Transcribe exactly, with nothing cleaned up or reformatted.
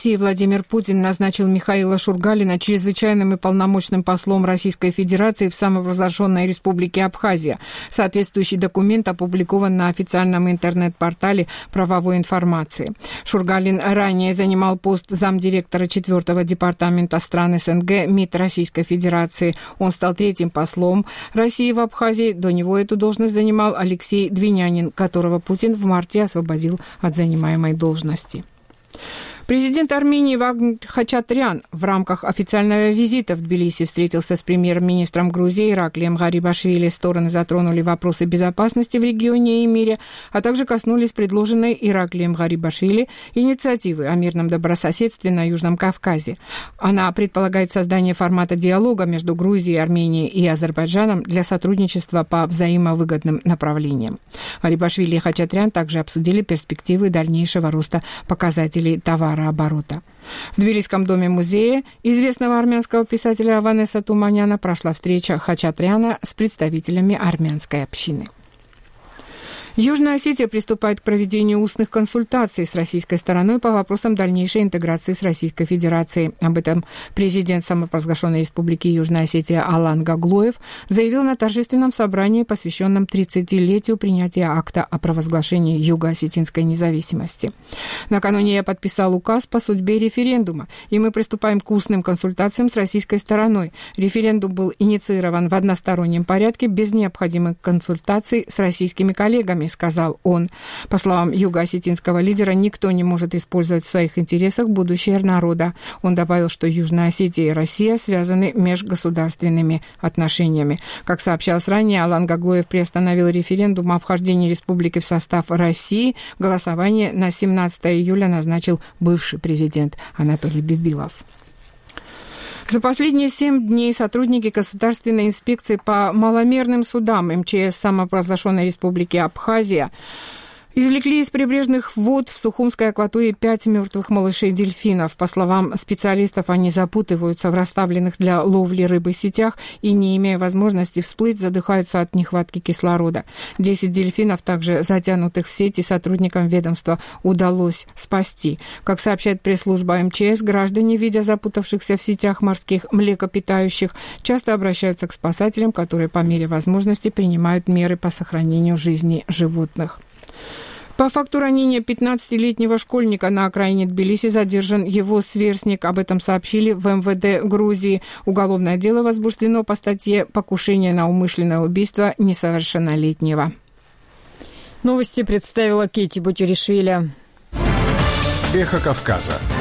Владимир Путин назначил Михаила Шургалина чрезвычайным и полномочным послом Российской Федерации в самопровозглашенной Республике Абхазия. Соответствующий документ опубликован на официальном интернет-портале правовой информации. Шургалин ранее занимал пост замдиректора четвёртого департамента стран СНГ МИД Российской Федерации. Он стал третьим послом России в Абхазии. До него эту должность занимал Алексей Двинянин, которого Путин в марте освободил от занимаемой должности. Президент Армении Вагнер Хачатрян в рамках официального визита в Тбилиси встретился с премьер-министром Грузии Ираклием Гарибашвили. Стороны затронули вопросы безопасности в регионе и мире, а также коснулись предложенной Ираклием Гарибашвили инициативы о мирном добрососедстве на Южном Кавказе. Она предполагает создание формата диалога между Грузией, Арменией и Азербайджаном для сотрудничества по взаимовыгодным направлениям. Гарибашвили и Хачатрян также обсудили перспективы дальнейшего роста показателей товарооборота. В Тбилисском доме-музее известного армянского писателя Аванеса Туманяна прошла встреча Хачатряна с представителями армянской общины. Южная Осетия приступает к проведению устных консультаций с российской стороной по вопросам дальнейшей интеграции с Российской Федерацией. Об этом президент самопровозглашенной Республики Южная Осетия Алан Гаглоев заявил на торжественном собрании, посвященном тридцатилетию принятия акта о провозглашении Юго-Осетинской независимости. Накануне я подписал указ по судьбе референдума, и мы приступаем к устным консультациям с российской стороной. Референдум был инициирован в одностороннем порядке без необходимых консультаций с российскими коллегами, сказал он. По словам юго-осетинского лидера, никто не может использовать в своих интересах будущее народа. Он добавил, что Южная Осетия и Россия связаны межгосударственными отношениями. Как сообщалось ранее, Алан Гаглоев приостановил референдум о вхождении республики в состав России. Голосование на семнадцатое июля назначил бывший президент Анатолий Бибилов. За последние семь дней сотрудники Государственной инспекции по маломерным судам МЧС самопровозглашенной Республики Абхазия извлекли из прибрежных вод в Сухумской акватории пять мертвых малышей-дельфинов. По словам специалистов, они запутываются в расставленных для ловли рыбы сетях и, не имея возможности всплыть, задыхаются от нехватки кислорода. Десять дельфинов, также затянутых в сети, сотрудникам ведомства удалось спасти. Как сообщает пресс-служба МЧС, граждане, видя запутавшихся в сетях морских млекопитающих, часто обращаются к спасателям, которые по мере возможности принимают меры по сохранению жизни животных. По факту ранения пятнадцатилетнего школьника на окраине Тбилиси задержан его сверстник. Об этом сообщили в эм вэ дэ Грузии. Уголовное дело возбуждено по статье «Покушение на умышленное убийство несовершеннолетнего». Новости представила Кэти Бутюришвили. Эхо Кавказа.